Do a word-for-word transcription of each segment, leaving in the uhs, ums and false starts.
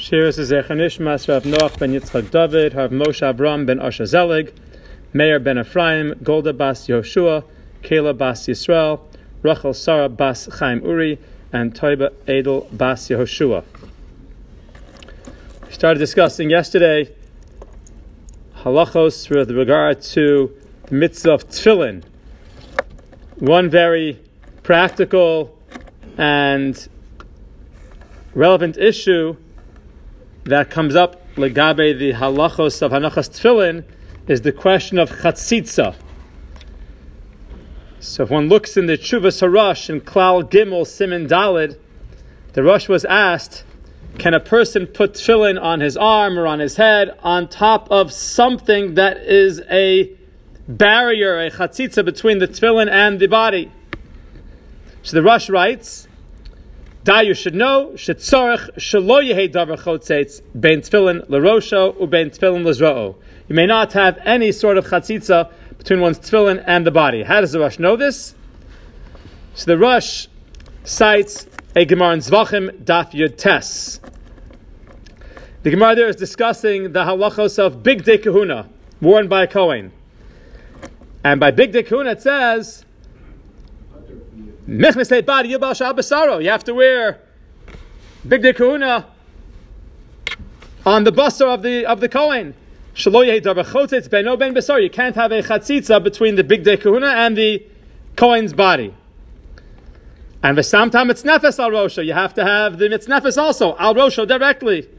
Shiras Zecher Nishmas Rav Noach ben Yitzchak David, Rav Moshe Avram ben Asher Zelig, Meir ben Ephraim, Golda bas Yoshua, Kayla bas Yisrael, Rachel Sarah bas Chaim Uri, and Toiba Edel bas Yehoshua. We started discussing yesterday halachos with regard to the mitzvah of tefillin. One very practical and relevant issue that comes up legabe the halachos of hanachas tefillin is the question of chatzitza. So if one looks in the Tshuvas Harash in Klal Gimel Siman Daled, the Rosh was asked, can a person put tefillin on his arm or on his head on top of something that is a barrier, a chatzitza between the tefillin and the body? So the Rosh writes, Da you should know, shetzorech shelo yehei davar chotzetz bein tefillin l'rosho ubein tefillin l'zro'o. You may not have any sort of chatzitza between one's tefillin and the body. How does the Rosh know this? So the Rosh cites a Gemara in Zvachim Daf Yud Tes. The Gemara there is discussing the halachos of Bigdei Kahuna, worn by a Kohen. And by Bigdei Kahuna it says, you have to wear Bigdei Kahuna on the basar of the of the Kohen. You can't have a chatzitza between the Bigdei Kahuna and the Kohen's body. And the samtam mitznefes al rosho. You have to have the mitznefes also al rosho directly.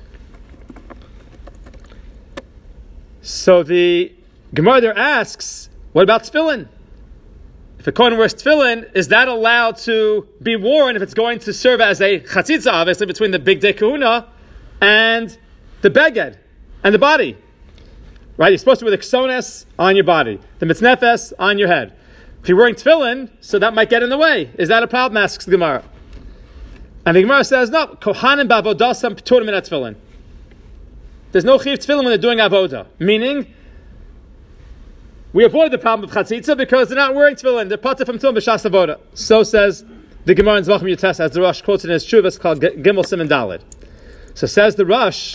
So the Gemara there asks, what about tefillin? If a Kohen wears tefillin, is that allowed to be worn if it's going to serve as a chatzitza, obviously, between the Bigdei Kahuna and the beged and the body? Right? You're supposed to wear the ksones on your body, the mitznefes on your head. If you're wearing tefillin, so that might get in the way. Is that a problem? Asks the Gemara. And the Gemara says, no, kohanim ba'avodasam p'turim min tefillin. There's no chiv tefillin when they're doing avoda. Meaning, we avoid the problem of chatzitza because they're not wearing tefillin. They're pater from tefillin b'shas avoda. So says the Gemara in Zvachim Yud Tes, as the Rosh quotes in his Tshuvas called Gimel Siman Daled. So says the Rosh,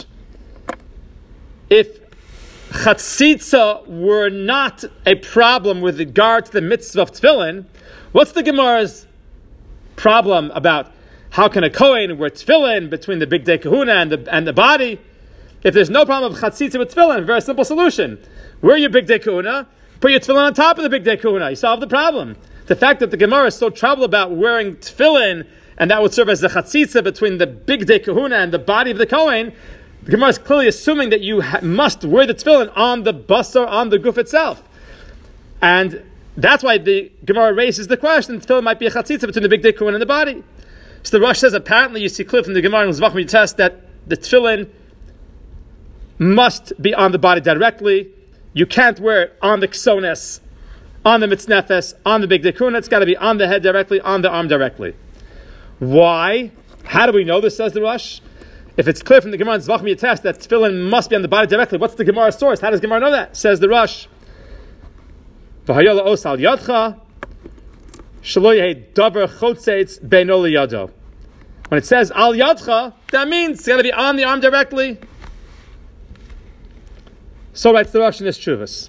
if chatzitza were not a problem with regard to the mitzvah of tefillin, what's the Gemara's problem about how can a Kohen wear tefillin between the Bigdei Kahuna and the and the body? If there's no problem of chatzitza with tefillin, very simple solution. Wear your Bigdei Kahuna, put your tefillin on top of the Bigdei Kahuna. You solve the problem. The fact that the Gemara is so troubled about wearing tefillin, and that would serve as the chatzitza between the Bigdei Kahuna and the body of the Kohen, the Gemara is clearly assuming that you ha- must wear the tefillin on the basar, on the guf itself. And that's why the Gemara raises the question, the tefillin might be a chatzitza between the Bigdei Kahuna and the body. So the Rosh says, apparently you see clear from the Gemara in Zvachim Yud Tes that the tefillin must be on the body directly. You can't wear it on the ksones, on the mitznefes, on the Bigdei Kahuna. It's got to be on the head directly, on the arm directly. Why? How do we know this, says the Rosh? If it's clear from the Gemara in Zvachim Yud Tes that tefillin must be on the body directly, what's the Gemara's source? How does Gemara know that? Says the Rosh, V'hayola os al yadcha, shelo yehei davar chotzetz beino liyado. When it says al yadcha, that means it's got to be on the arm directly. So writes the Rosh in his Tshuvas.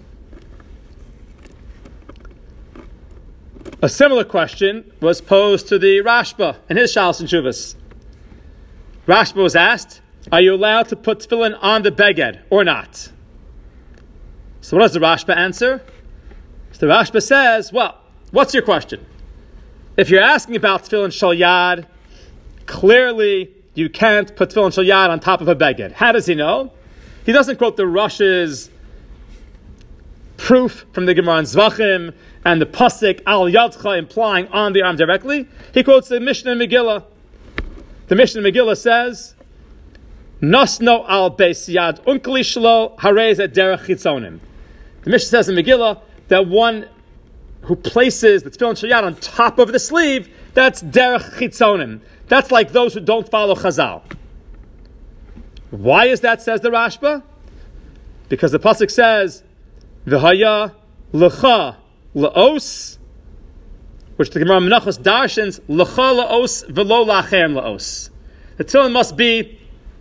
A similar question was posed to the Rashba in his Shalos and Tshuvas. Rashba was asked, are you allowed to put tefillin on the beged or not? So what does the Rashba answer? So the Rashba says, well, what's your question? If you're asking about tefillin shal yad, clearly you can't put tefillin shal yad on top of a beged. How does he know? He doesn't quote the Rosh's proof from the Gemara in Zvachim and the pasuk al yadcha implying on the arm directly. He quotes the Mishnah in Megillah. The Mishnah in Megillah says, "Nasno al beis yad unkli shlo harez et derech chitzonim." The Mishnah says in Megillah that one who places the tefillin shel yad on top of the sleeve, that's derech chitzonim. That's like those who don't follow Chazal. Why is that, says the Rashba? Because the pasuk says, "V'haya lecha laos," which the Gemara Menachos darshans lecha laos v'lo lacherem laos. The tefillin must be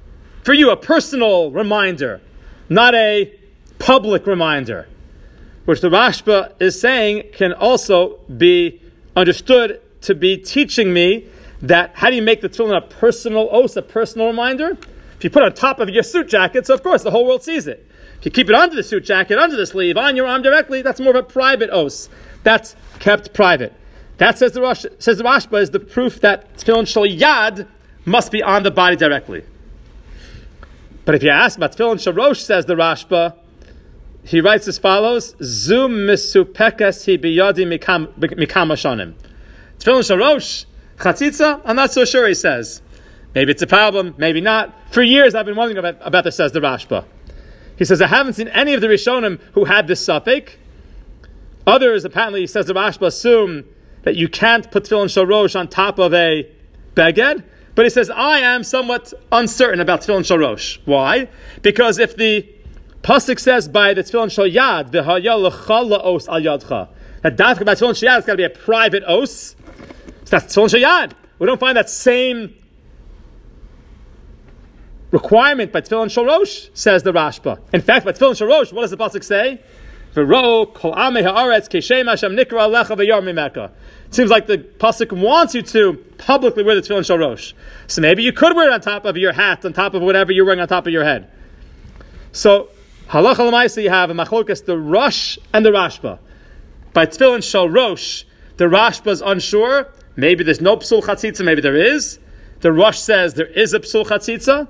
for you, a personal reminder, not a public reminder, which the Rashba is saying can also be understood to be teaching me that how do you make the tefillin a personal os, a personal reminder? If you put it on top of your suit jacket, so of course the whole world sees it. If you keep it under the suit jacket, under the sleeve, on your arm directly, that's more of a private os. That's kept private. That, says the Rosh, says the Rashba, is the proof that tefillin shel yad must be on the body directly. But if you ask about tefillin shel rosh, says the Rashba, he writes as follows: Zum misupekes hi biyadi mikam shanim. Tefillin shel rosh, chatzitza, I'm not so sure, he says. Maybe it's a problem, maybe not. For years I've been wondering about, about this, says the Rashba. He says, I haven't seen any of the Rishonim who had this suffix. Others, apparently, says the Rashba, assume that you can't put tefillin shel rosh on top of a beged. But he says, I am somewhat uncertain about tefillin shel rosh. Why? Because if the pasuk says by the tefillin shel yad, v'haya l'cha la'os al yadcha, that dafka about tefillin shel yad, it's got to be a private os. So that's tefillin shel yad. We don't find that same requirement by tefillin shel rosh, says the Rashba. In fact, by tefillin shel rosh, what does the pasuk say? V'ro kol amei haaretz keshem Hashem nikra alecha v'yar mimeka. It seems like the pasuk wants you to publicly wear the tefillin shel rosh. So maybe you could wear it on top of your hat, on top of whatever you're wearing on top of your head. So halacha l'maisa, you have a machlokas, the Rosh and the Rashba. By tefillin shel rosh, the Rashba is unsure. Maybe there's no psul chatzitza, maybe there is. The Rosh says there is a psul chatzitza.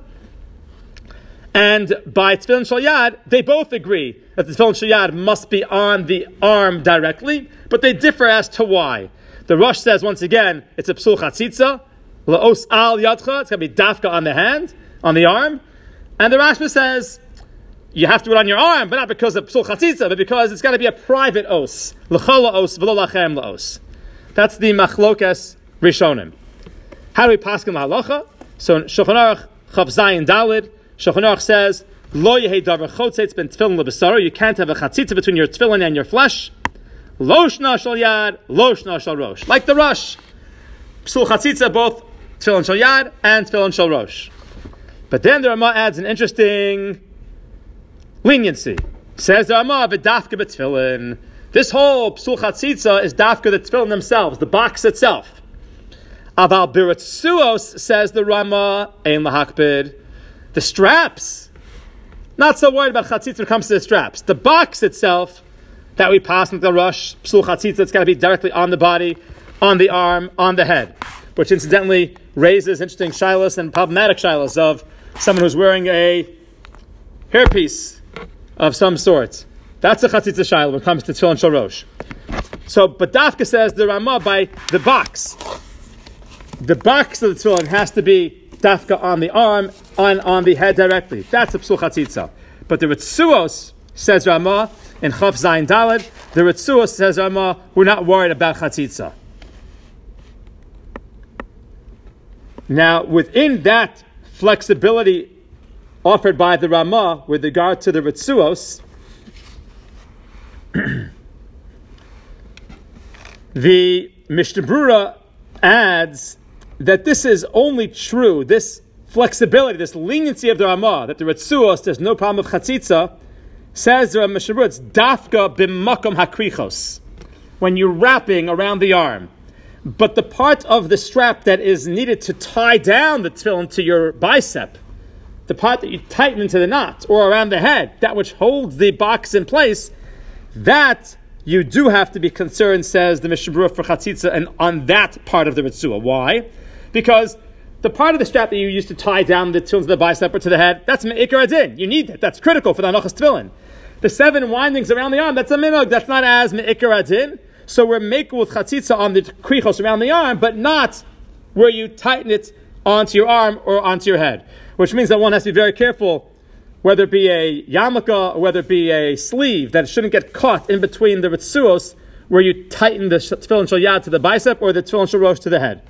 And by tefillin shel yad, they both agree that the tefillin shel yad must be on the arm directly, but they differ as to why. The Rosh says, once again, it's a psul chatzitza, la'os al yadcha, it's going to be dafka on the hand, on the arm. And the Rashba says, you have to do it on your arm, but not because of psul chatzitza, but because it's got to be a private os. L'chol la'os, v'lo lachem la'os. That's the machlokas rishonim. How do we paskin lahalacha? So in Shulchan Aruch, Chav Zayin Dalid, Shulchan Aruch says, Lo yehei davar chotzetz ben tefillin lebasara. You can't have a chatzitza between your tefillin and your flesh. Lo shna shel yad, lo shna shel rosh. Like the Rosh. Psul chatzitza, both tefillin shel yad and tefillin shel rosh. But then the Rama adds an interesting leniency. Says the Rama, v'dafka b'tefillin. This whole psul chatzitza is dafka the tefillin themselves, the box itself. Aval biratzuos, says the Rama, ein lahakbid. The straps, not so worried about chatzitza when it comes to the straps. The box itself that we pass into the Rosh, psul chatzitza, it's got to be directly on the body, on the arm, on the head, which incidentally raises interesting shilas and problematic shilas of someone who's wearing a hairpiece of some sort. That's a chatzitza shilah when it comes to tefillin shel rosh. So, but Dafka says the Ramah by the box. The box of the tefillin has to be dafka on the arm, on, on the head directly. That's a psul chatzitza. But the Ritzuos, says Ramah, in Chav Zayin Daled, the Ritzuos, says Ramah, we're not worried about chatzitza. Now, within that flexibility offered by the Ramah with regard to the Ritzuos, the Mishnah Brura adds that this is only true, this flexibility, this leniency of the Ramah, that the Ritzuos, there's no problem of chatzitza, says the Mishnah Brura, it's dafka b'makom hakrichos, when you're wrapping around the arm. But the part of the strap that is needed to tie down the tefillin to your bicep, the part that you tighten into the knot, or around the head, that which holds the box in place, that you do have to be concerned, says the Mishnah Brura, for chatzitza, and on that part of the Ritzua. Why? Because the part of the strap that you use to tie down the tefillin to the bicep or to the head, that's me'ikar adin. You need that. That's critical for the anachas tefillin. The seven windings around the arm, that's a minhag. That's not as me'ikar adin. So we're making with chatzitza on the krichos around the arm, but not where you tighten it onto your arm or onto your head. Which means that one has to be very careful, whether it be a yarmulke or whether it be a sleeve, that it shouldn't get caught in between the ritzuos, where you tighten the tefillin shel yad to the bicep or the tefillin shel rosh to the head.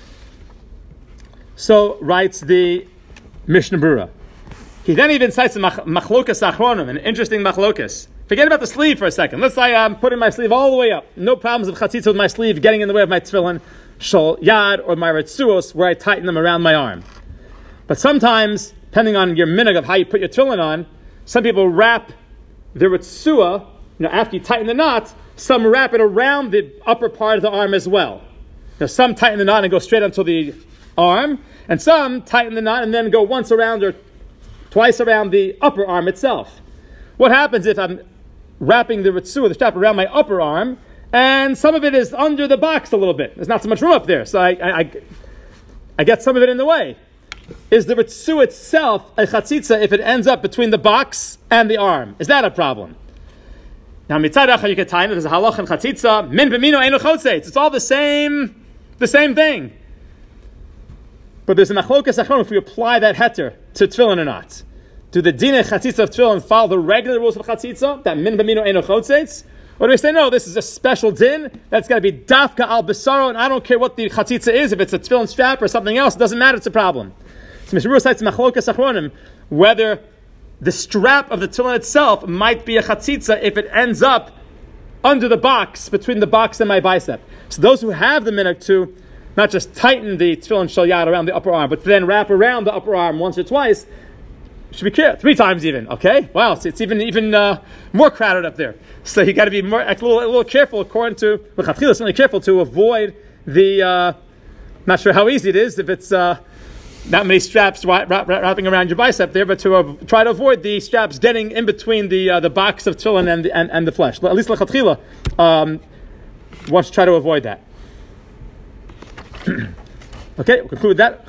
So writes the Mishnah Brura. He then even cites a machlokas achronim, an interesting machlokas. Forget about the sleeve for a second. Let's say I'm putting my sleeve all the way up. No problems of chatzitza with my sleeve getting in the way of my tefillin shel yad or my ritzuos, where I tighten them around my arm. But sometimes depending on your minhag of how you put your tefillin on, some people wrap the ritzua, you know, after you tighten the knot, some wrap it around the upper part of the arm as well. Now, some tighten the knot and go straight onto the arm, and some tighten the knot and then go once around or twice around the upper arm itself. What happens if I'm wrapping the ritzua, the strap, around my upper arm, and some of it is under the box a little bit? There's not so much room up there, so I, I, I, I get some of it in the way. Is the ritzua itself a chatzitza if it ends up between the box and the arm? Is that a problem? Now, mitzad achar you can tie it. There's a halach and chatzitza. Min b'mino eino chotzeitz. It's all the same, the same thing. But there's a machlokas achron if we apply that heter to tefillin or not. Do the dinei chatzitza of tefillin follow the regular rules of chatzitza, that min b'mino eino chotzeitz? Or do we say, no, this is a special din, that's got to be dafka al basaro, and I don't care what the chatzitza is, if it's a tefillin strap or something else, it doesn't matter, it's a problem. So Mishnah Berurah cites machlokas achronim, whether the strap of the tefillin itself might be a chatzitza if it ends up under the box, between the box and my bicep. So those who have the minhag to not just tighten the tefillin shel yad around the upper arm, but then wrap around the upper arm once or twice, should be careful, three times even, okay? Wow, so it's even even uh, more crowded up there. So you got to be more a little, a little careful, according to L'chatchila, certainly careful to avoid the, uh, not sure how easy it is if it's uh, not many straps wra- wra- wrapping around your bicep there, but to uh, try to avoid the straps getting in between the uh, the box of tefillin and the, and, and the flesh. At least L'chatchila um, wants to try to avoid that. Okay, we'll conclude that.